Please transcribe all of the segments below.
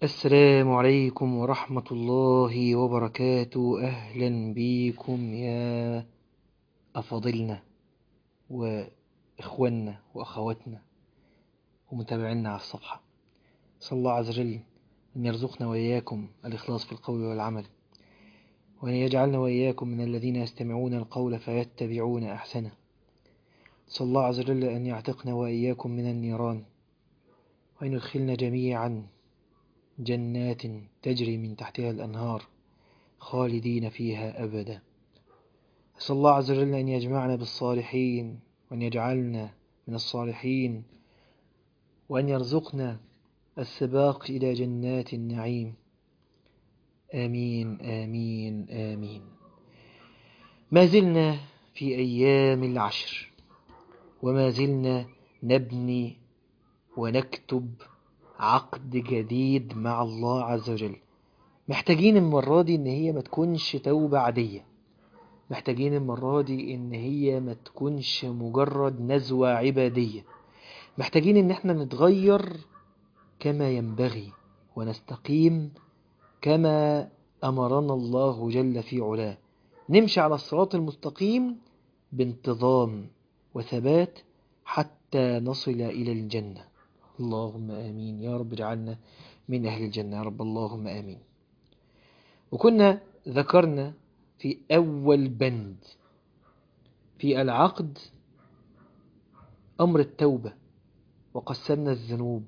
السلام عليكم ورحمة الله وبركاته. أهلا بكم يا أفاضلنا وإخواننا وأخواتنا ومتابعينا على الصفحة. صلى الله عز وجل أن يرزقنا وإياكم الإخلاص في القول والعمل، وأن يجعلنا وإياكم من الذين يستمعون القول فيتبعون أحسنه. صلى الله عز وجل أن يعتقنا وإياكم من النيران، وأن يدخلنا جميعا جنات تجري من تحتها الأنهار خالدين فيها أبدا. أسأل الله عز وجل أن يجمعنا بالصالحين، وأن يجعلنا من الصالحين، وأن يرزقنا السباق إلى جنات النعيم. آمين آمين آمين. ما زلنا في أيام العشر، وما زلنا نبني ونكتب عقد جديد مع الله عز وجل. محتاجين المرة دي إن هي ما تكونش توبة عادية، محتاجين المرة دي إن هي ما تكونش مجرد نزوة عبادية، محتاجين إن احنا نتغير كما ينبغي ونستقيم كما أمرنا الله جل في علاه، نمشي على الصراط المستقيم بانتظام وثبات حتى نصل إلى الجنة. اللهم آمين يا رب، اجعلنا من أهل الجنة يا رب، اللهم آمين. وكنا ذكرنا في أول بند في العقد أمر التوبة، وقسمنا الذنوب،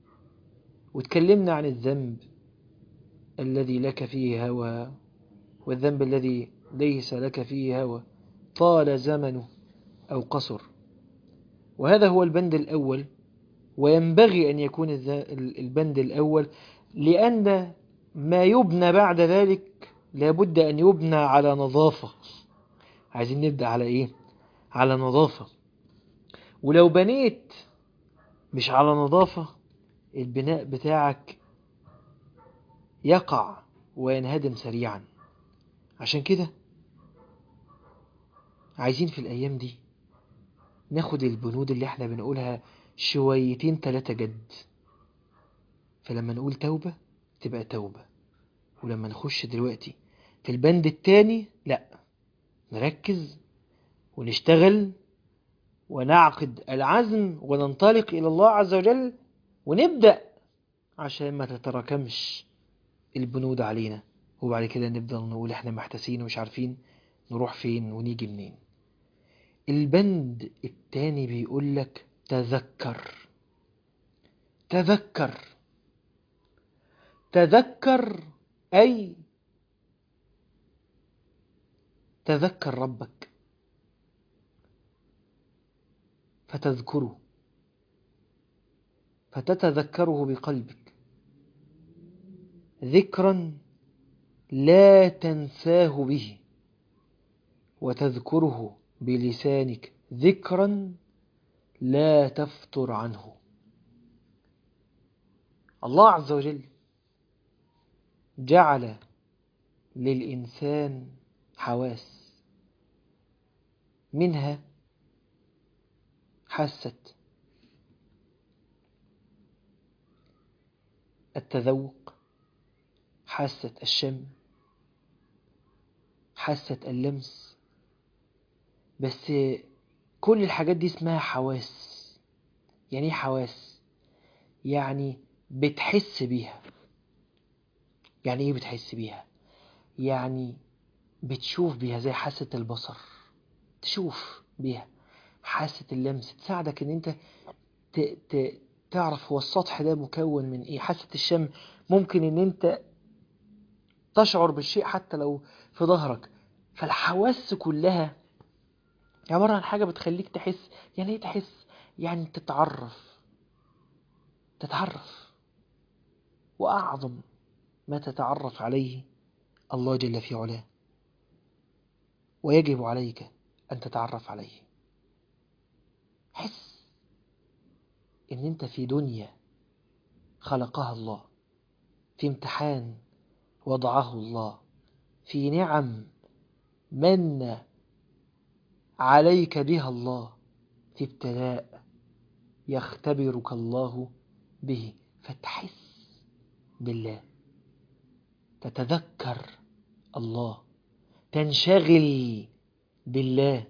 وتكلمنا عن الذنب الذي لك فيه هوى والذنب الذي ليس لك فيه هوى، طال زمنه أو قصر. وهذا هو البند الأول، وينبغي أن يكون البند الأول، لأن ما يبنى بعد ذلك لابد أن يبنى على نظافة. عايزين نبدأ على إيه؟ على نظافة. ولو بنيت مش على نظافة، البناء بتاعك يقع وينهدم سريعا. عشان كده عايزين في الأيام دي ناخد البنود اللي احنا بنقولها شويتين 3 جد. فلما نقول توبة تبقى توبة، ولما نخش دلوقتي في البند التاني لا، نركز ونشتغل ونعقد العزم وننطلق إلى الله عز وجل ونبدأ، عشان ما تتراكمش البنود علينا، وبعد كده نفضل نقول احنا محتاسين ومش عارفين نروح فين ونيجي منين. البند التاني بيقول لك تذكر. تذكر، تذكر أي تذكر ربك فتذكره، فتتذكره بقلبك ذكرا لا تنساه به، وتذكره بلسانك ذكرا لا تفتر عنه. الله عز وجل جعل للإنسان حواس، منها حاسة التذوق، حاسة الشم، حاسة اللمس. بس كل الحاجات دي اسمها حواس. يعني ايه حواس؟ يعني بتحس بيها. يعني ايه بتحس بيها؟ يعني بتشوف بيها، زي حاسة البصر تشوف بيها، حاسة اللمس تساعدك ان انت ت... ت... تعرف هو السطح ده مكون من ايه. حاسة الشم ممكن ان انت تشعر بالشيء حتى لو في ظهرك. فالحواس كلها عبارة عن حاجة بتخليك تحس. يعني ايه تحس؟ يعني تتعرف. تتعرف، وأعظم ما تتعرف عليه الله جل في علاه، ويجب عليك أن تتعرف عليه. حس إن أنت في دنيا خلقها الله، في امتحان وضعه الله، في نعم من عليك بها الله، في ابتلاء يختبرك الله به. فتحس بالله، تتذكر الله، تنشغل بالله،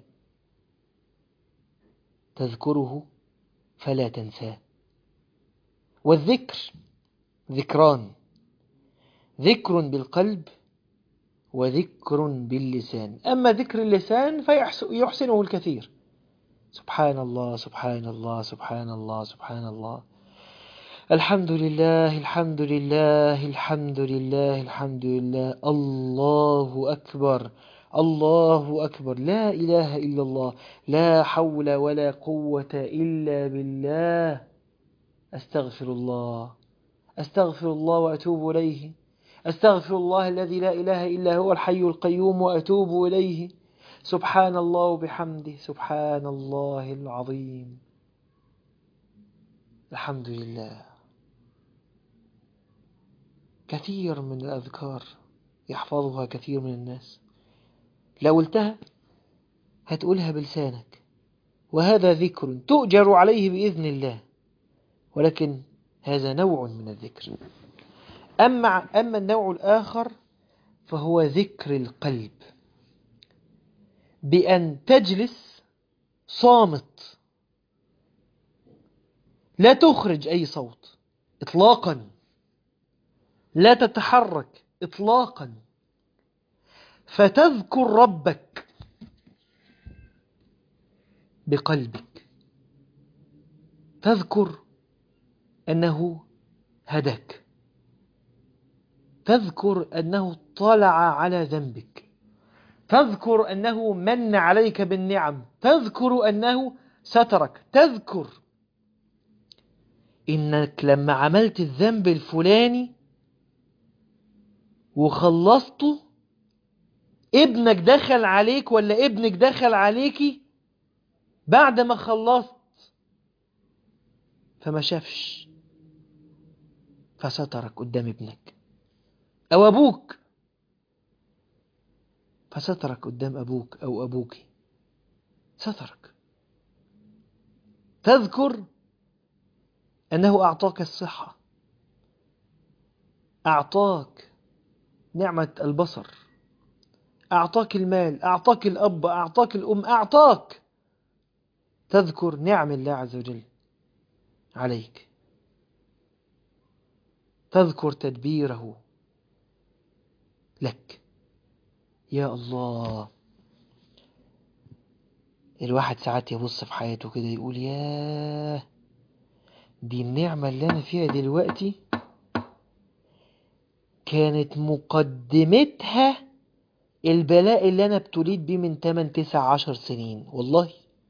تذكره فلا تنساه. والذكر ذكران، ذكر بالقلب وذكر باللسان. أما ذكر اللسان فيحسنه الكثير، سبحان الله سبحان الله سبحان الله سبحان الله، الحمد لله الحمد لله الحمد لله الحمد لله، الله أكبر الله أكبر، لا إله إلا الله، لا حول ولا قوة إلا بالله، أستغفر الله أستغفر الله وأتوب إليه، أستغفر الله الذي لا إله إلا هو الحي القيوم وأتوب إليه، سبحان الله وبحمده سبحان الله العظيم، الحمد لله. كثير من الأذكار يحفظها كثير من الناس، لو قلتها هتقولها بلسانك، وهذا ذكر تؤجر عليه بإذن الله، ولكن هذا نوع من الذكر. أما النوع الآخر فهو ذكر القلب، بأن تجلس صامت، لا تخرج أي صوت إطلاقا، لا تتحرك إطلاقا، فتذكر ربك بقلبك، تذكر أنه هداك، تذكر أنه طلع على ذنبك، تذكر أنه من عليك بالنعم، تذكر أنه سترك، تذكر إنك لما عملت الذنب الفلاني وخلصته ابنك دخل عليك ولا ابنك دخل عليكي بعد ما خلصت فما شافش فسترك قدام ابنك، أو أبوك فسترك قدام أبوك أو أبوك، سترك. تذكر أنه أعطاك الصحة، أعطاك نعمة البصر، أعطاك المال، أعطاك الأب، أعطاك الأم، أعطاك. تذكر نعم الله عز وجل عليك، تذكر تدبيره لك. يا الله، الواحد ساعات يبص في حياته كده يقول ياه، دي النعمة اللي أنا فيها دلوقتي كانت مقدمتها البلاء اللي أنا ابتليت بيه من 8 9 10 سنين. والله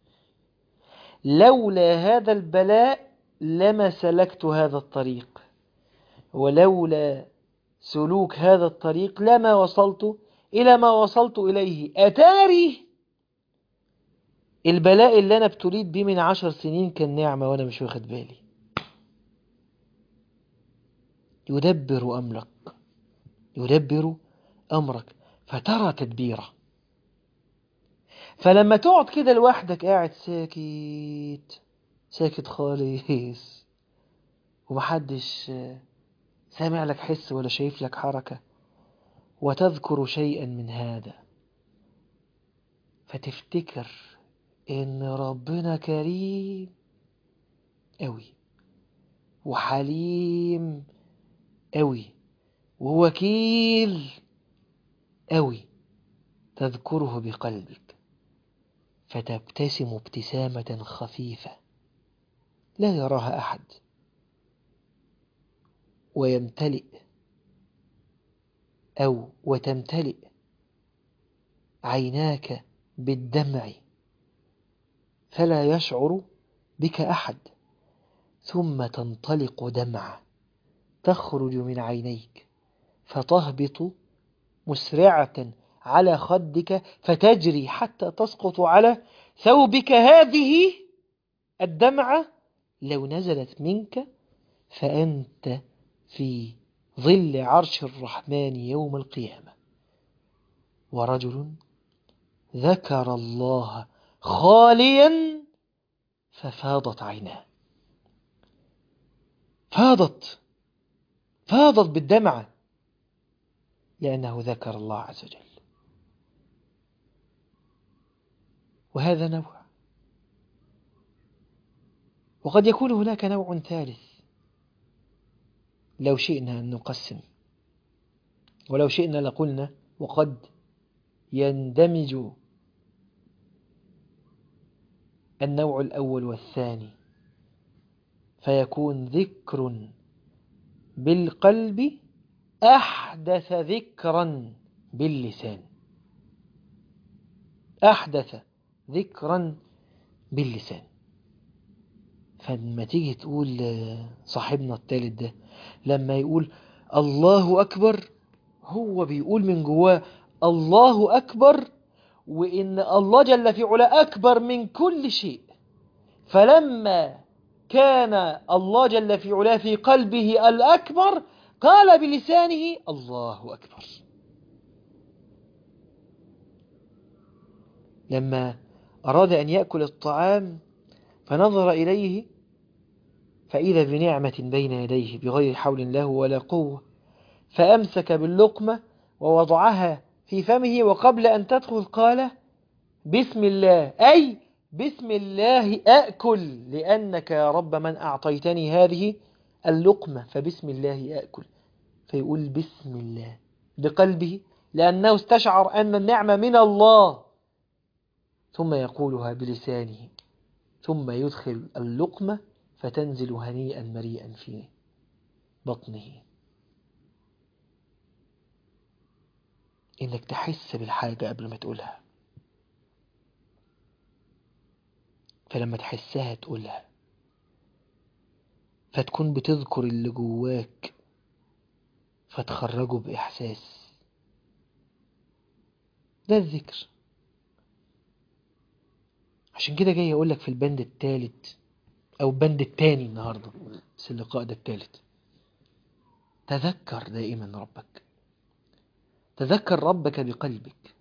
لولا هذا البلاء لما سلكت هذا الطريق، ولولا سلوك هذا الطريق لما وصلت إلى ما وصلت إليه. أتاري البلاء اللي أنا ابتليت بيه من 10 سنين كان نعمة وأنا مش واخد بالي. يدبر أمرك، يدبر أمرك فترى تدبيره. فلما تقعد كده لوحدك قاعد ساكت ساكت خالص، ومحدش سامع لك حس ولا شايف لك حركة، وتذكر شيئا من هذا، فتفتكر إن ربنا كريم أوي وحليم أوي ووكيل أوي، تذكره بقلبك فتبتسم ابتسامة خفيفة لا يراها أحد، ويمتلئ وتمتلئ عيناك بالدمع فلا يشعر بك أحد، ثم تنطلق دمعة تخرج من عينيك فتهبط مسرعة على خدك فتجري حتى تسقط على ثوبك. هذه الدمعة لو نزلت منك فأنت في ظل عرش الرحمن يوم القيامة. ورجل ذكر الله خاليا ففاضت عيناه، فاضت فاضت بالدمعة لأنه ذكر الله عز وجل. وهذا نوع، وقد يكون هناك نوع ثالث لو شئنا أن نقسم، ولو شئنا لقلنا وقد يندمج النوع الأول والثاني، فيكون ذكر بالقلب أحدث ذكرا باللسان. أحدث ذكرا باللسان. فلما تيجي تقول صاحبنا الثالث ده لما يقول الله أكبر، هو بيقول من جواه الله أكبر، وإن الله جل في علا أكبر من كل شيء. فلما كان الله جل في علا في قلبه الأكبر قال بلسانه الله أكبر. لما أراد أن يأكل الطعام فنظر إليه فإذا بنعمة بين يديه بغير حول له ولا قوة، فأمسك باللقمة ووضعها في فمه، وقبل أن تدخل قال بسم الله، أي بسم الله أأكل، لأنك يا رب من أعطيتني هذه اللقمة فبسم الله أأكل. فيقول بسم الله بقلبه لأنه استشعر أن النعمة من الله، ثم يقولها بلسانه، ثم يدخل اللقمة فتنزل هنيئا مريئا في بطنه. إنك تحس بالحاجة قبل ما تقولها، فلما تحسها تقولها، فتكون بتذكر اللي جواك فتخرجه بإحساس. ده الذكر. عشان كده جاي أقولك في البند الثالث أو البند الثاني النهاردة، بس اللقاء ده الثالث، تذكر دائما ربك. تذكر ربك بقلبك،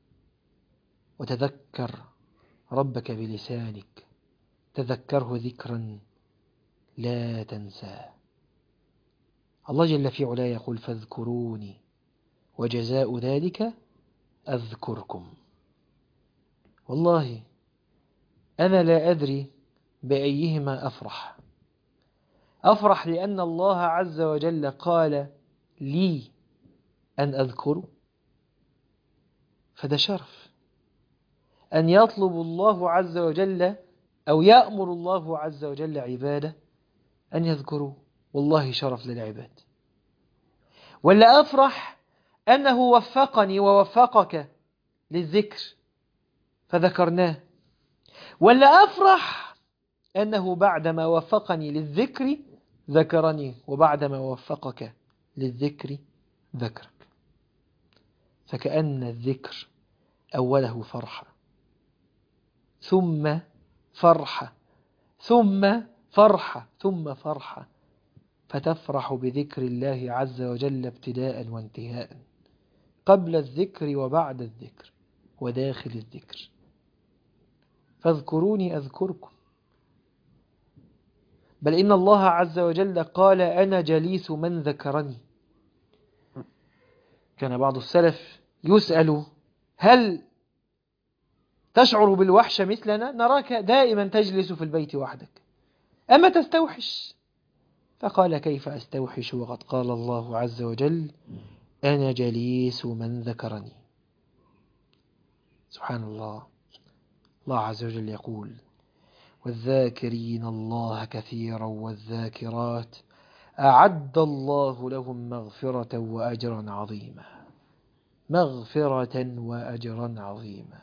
وتذكر ربك بلسانك. تذكره ذكرا لا تنساه. الله جل في علاه يقول فاذكروني وجزاء ذلك أذكركم. والله أنا لا أدري بأيهما أفرح. أفرح لأن الله عز وجل قال لي أن أذكره، فده شرف أن يطلب الله عز وجل أو يأمر الله عز وجل عباده أن يذكروا، والله شرف للعباد. ولا أفرح أنه وفقني ووفقك للذكر فذكرناه. ولا أفرح أنه بعدما وفقني للذكر ذكرني، وبعدما وفقك للذكر ذكرك. فكأن الذكر أوله فرحة، ثم فرحة، ثم فرحة، ثم فرحة، فتفرح بذكر الله عز وجل ابتداء وانتهاء، قبل الذكر وبعد الذكر وداخل الذكر. فاذكروني أذكركم. بل إن الله عز وجل قال أنا جليس من ذكرني. كان بعض السلف يسأل هل تشعر بالوحشة مثلنا؟ نراك دائما تجلس في البيت وحدك، أما تستوحش؟ فقال كيف أستوحش وقد قال الله عز وجل أنا جليس من ذكرني. سبحان الله. الله عز وجل يقول والذاكرين الله كثيرا والذاكرات أعد الله لهم مغفرة وأجرا عظيما. مغفرة وأجرا عظيما.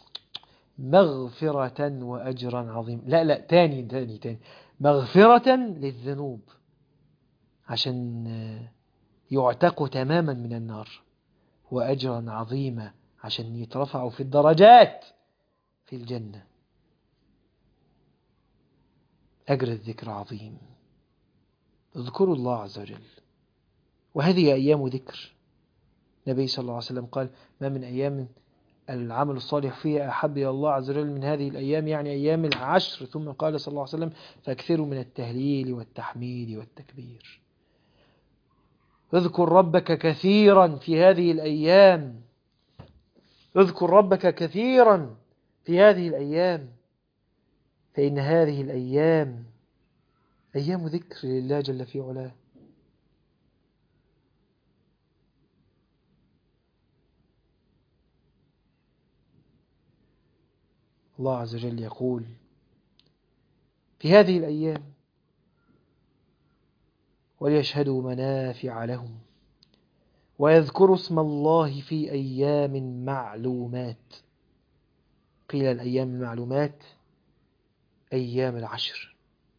مغفرة وأجرا عظيما. لا تاني مغفرة للذنوب عشان يعتقوا تماما من النار، وأجرا عظيما عشان يترفعوا في الدرجات في الجنة. أجر الذكر عظيم. اذكروا الله عز وجل، وهذه أيام ذكر. النبي صلى الله عليه وسلم قال ما من أيام العمل الصالح فيها أحب إلى الله عز وجل من هذه الأيام، يعني أيام العشر. ثم قال صلى الله عليه وسلم فاكثروا من التهليل والتحميد والتكبير. اذكر ربك كثيرا في هذه الأيام، اذكر ربك كثيرا في هذه الأيام، فإن هذه الأيام أيام ذكر لله جل في علاه. الله عز وجل يقول في هذه الأيام وليشهدوا منافع لهم ويذكروا اسم الله في أيام معلومات. قيل الأيام المعلومات أيام العشر،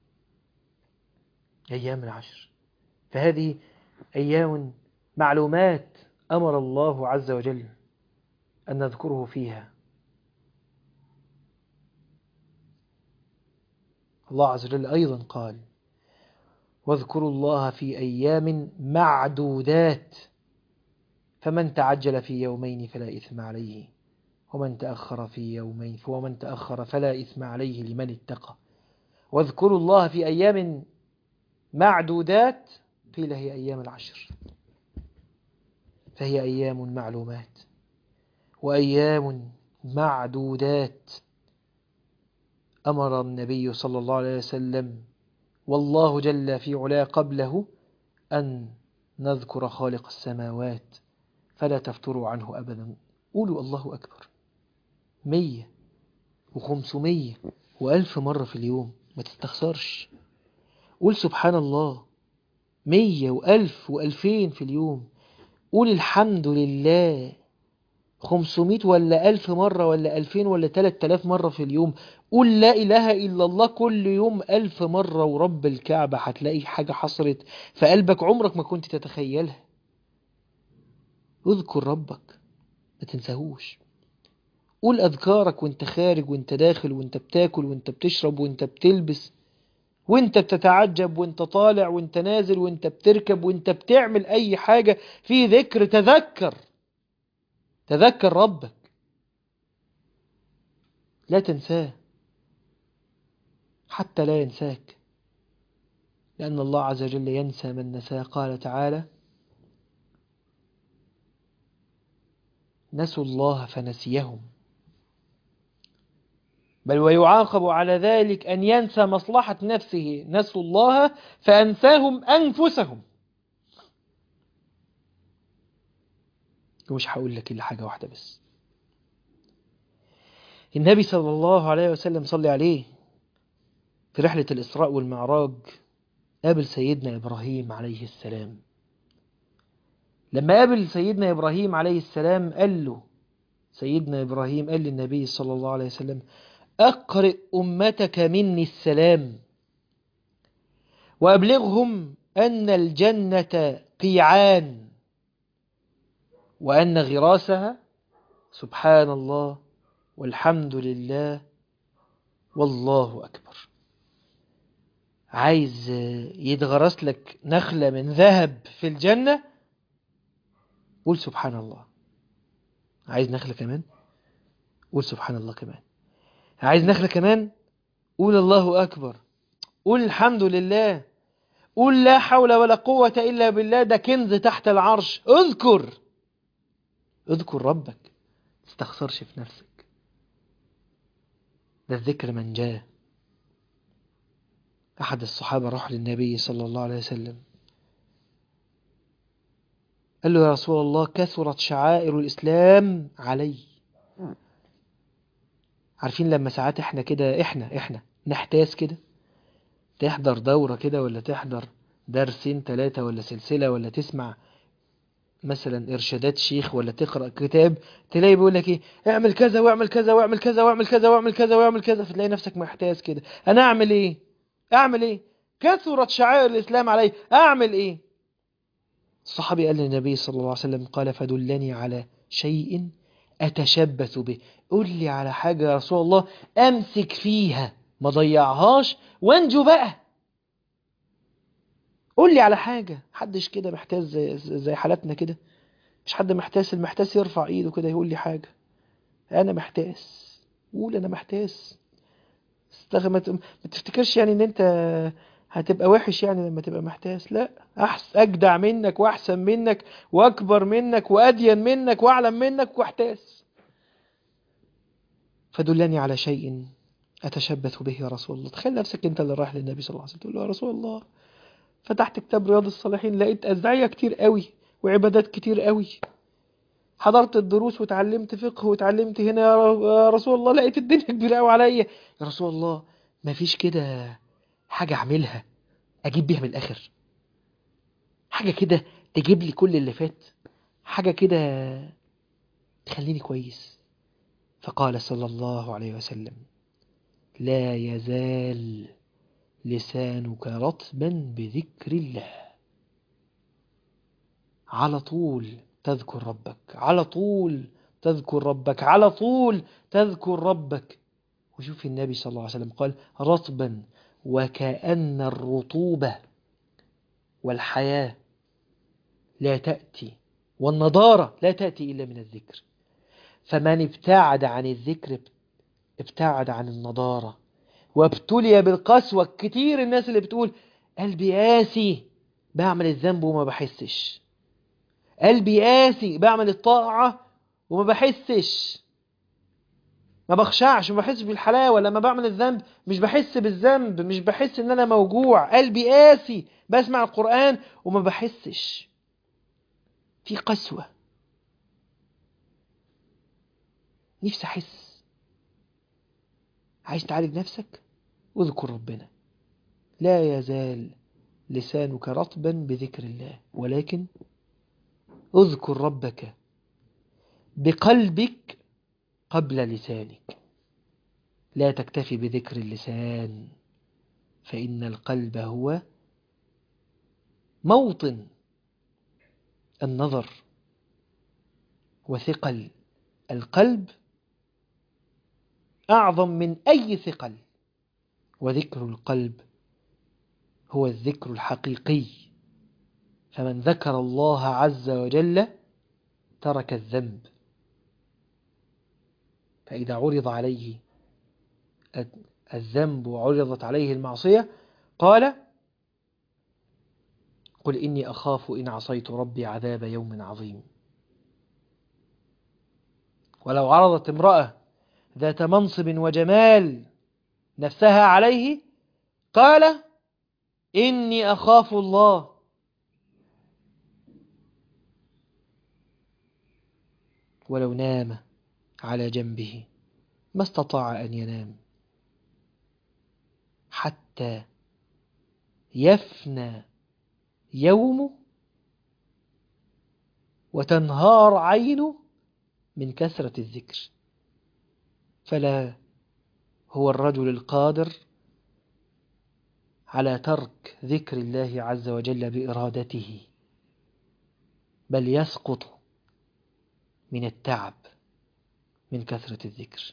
أيام العشر، فهذه أيام معلومات أمر الله عز وجل أن نذكره فيها. الله عز وجل أيضا قال واذكروا الله في أيام معدودات فمن تعجل في يومين فلا إثم عليه ومن تأخر في يومين ومن تأخر فلا إثم عليه لمن اتقى. واذكروا الله في أيام معدودات قيل هي أيام العشر، فهي أيام معلومات وأيام معدودات أمر النبي صلى الله عليه وسلم والله جل في علاه قبله أن نذكر خالق السماوات فلا تفتروا عنه أبدا. قولوا الله أكبر 100 و500 و1000 مرة في اليوم، ما تستخسرش. قول سبحان الله 100 و1000 و2000 في اليوم. قول الحمد لله 500 ولا 1000 مرة ولا 2000 ولا 3000 مرة في اليوم. قول لا إله إلا الله كل يوم 1000 مرة، ورب الكعبة هتلاقي حاجة حصلت في قلبك عمرك ما كنت تتخيلها. اذكر ربك ما تنساهوش. قول أذكارك وانت خارج وانت داخل وانت بتاكل وانت بتشرب وانت بتلبس وانت بتتعجب وانت طالع وانت نازل وانت بتركب وانت بتعمل أي حاجة في ذكر. تذكر ربك، لا تنساه حتى لا ينساك، لأن الله عز وجل ينسى من نساه. قال تعالى نسوا الله فنسيهم، بل ويعاقب على ذلك أن ينسى مصلحة نفسه. نسوا الله فأنساهم أنفسهم. ومش هقول لك إلا حاجة واحدة بس. النبي صلى الله عليه وسلم صلى عليه في رحلة الإسراء والمعراج قابل سيدنا إبراهيم عليه السلام. لما قابل سيدنا إبراهيم عليه السلام قال له سيدنا إبراهيم قال للنبي صلى الله عليه وسلم أقرئ أمتك مني السلام وأبلغهم أن الجنة قيعان وأن غراسها سبحان الله والحمد لله والله أكبر. عايز يتغرس لك نخلة من ذهب في الجنة؟ قول سبحان الله. عايز نخلة كمان؟ قول سبحان الله كمان. عايز نخلة كمان؟ قول الله أكبر. قول الحمد لله. قول لا حول ولا قوة إلا بالله، ده كنز تحت العرش. اذكر ربك، تستخسرش في نفسك، ده الذكر من جاء. أحد الصحابة راح للنبي صلى الله عليه وسلم قال له يا رسول الله كثرت شعائر الإسلام علي. عارفين لما ساعات احنا كده احنا نحتاس كده، تحضر دورة كده ولا تحضر درسين 3 ولا سلسلة ولا تسمع مثلا إرشادات شيخ ولا تقرأ كتاب، تلاقي بيقول لك ايه اعمل كذا واعمل كذا واعمل كذا واعمل كذا واعمل كذا واعمل كذا، فتلاقي نفسك محتاس كده. أنا أعمل ايه كثرت شعائر الإسلام علي، أعمل ايه؟ الصحابي قال للنبي صلى الله عليه وسلم قال فدلني على شيء أتشبث به. قل لي على حاجة يا رسول الله أمسك فيها ما ضيعهاش وانجو بقى. قل لي على حاجة. حدش كده محتاس زي حالتنا كده؟ مش حد محتاس. المحتاس يرفع ايده كده يقول لي حاجة. أنا محتاس. قول أنا محتاس. ما تفتكرش يعني ان انت هتبقى وحش يعني لما تبقى محتاس؟ لا، أجدع منك وأحسن منك وأكبر منك وأدين منك وأعلم منك واحتاس. فدلني على شيء أتشبث به يا رسول الله. تخيل نفسك أنت اللي رايح للنبي صلى الله عليه وسلم تقول له: يا رسول الله، فتحت كتاب رياض الصالحين لقيت أدعية كتير قوي وعبادات كتير قوي، حضرت الدروس وتعلمت فقه وتعلمت هنا يا رسول الله، لقيت الدنيا كبيرة قوي عليا. يا رسول الله، ما فيش كده حاجة أعملها أجيب بيها من الآخر؟ حاجة كده تجيب لي كل اللي فات، حاجة كده تخليني كويس؟ فقال صلى الله عليه وسلم: لا يزال لسانك رطبا بذكر الله. على طول تذكر ربك، على طول تذكر ربك، على طول تذكر ربك. وشوف النبي صلى الله عليه وسلم قال: رطبا، وكأن الرطوبة والحياة لا تأتي والنضارة لا تأتي إلا من الذكر. فمن ابتعد عن الذكر ابتعد عن النضارة وابتلي بالقسوة. كتير الناس اللي بتقول: قلبي قاسي، بعمل الذنب وما بحسش، قلبي قاسي، بعمل الطاعة وما بحسش، ما بخشعش، ما بحسش بالحلاوة لما بعمل الذنب، مش بحس بالذنب، مش بحس ان انا موجوع، قلبي قاسي، بسمع القرآن وما بحسش. في قسوة. نفسي احس. عايز تعالج نفسك؟ اذكر ربنا. لا يزال لسانك رطبا بذكر الله، ولكن اذكر ربك بقلبك قبل لسانك. لا تكتفي بذكر اللسان، فإن القلب هو موطن النظر، وثقل القلب أعظم من أي ثقل. وذكر القلب هو الذكر الحقيقي. فمن ذكر الله عز وجل ترك الذنب. فإذا عرض عليه الذنب وعرضت عليه المعصية قال: قل إني أخاف إن عصيت ربي عذاب يوم عظيم. ولو عرضت امرأة ذات منصب وجمال نفسها عليه قال: إني أخاف الله. ولو نام على جنبه ما استطاع أن ينام حتى يفنى يومه وتنهار عينه من كثرة الذكر. فلا هو الرجل القادر على ترك ذكر الله عز وجل بإرادته، بل يسقط من التعب من كثرة الذكر.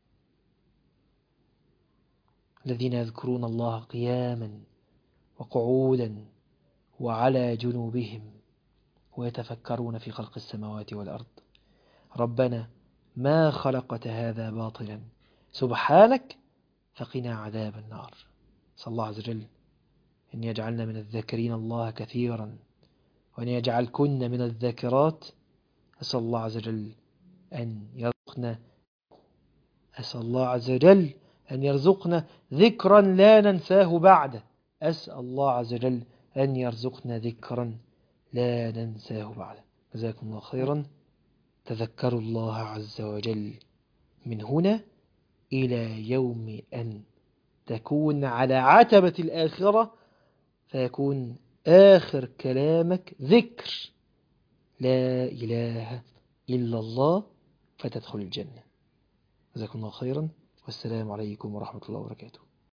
الذين يذكرون الله قياما وقعودا وعلى جنوبهم ويتفكرون في خلق السماوات والأرض ربنا ما خلقت هذا باطلا سبحانك فقنا عذاب النار. صلى الله عز وجل أن يجعلنا من الذاكرين الله كثيرا، وأن يجعلكن من الذاكرات. أسأل الله عز وجل أن يرزقنا أسأل الله عز وجل أن يرزقنا ذكرا لا ننساه بعده. أسأل الله عز وجل أن يرزقنا ذكرا لا ننساه بعده. جزاكم الله خيرا. تذكروا الله عز وجل من هنا إلى يوم أن تكون على عتبة الآخرة فيكون آخر كلامك ذكر لا إله إلا الله فتدخل الجنة. جزاكم الله خيرا، والسلام عليكم ورحمة الله وبركاته.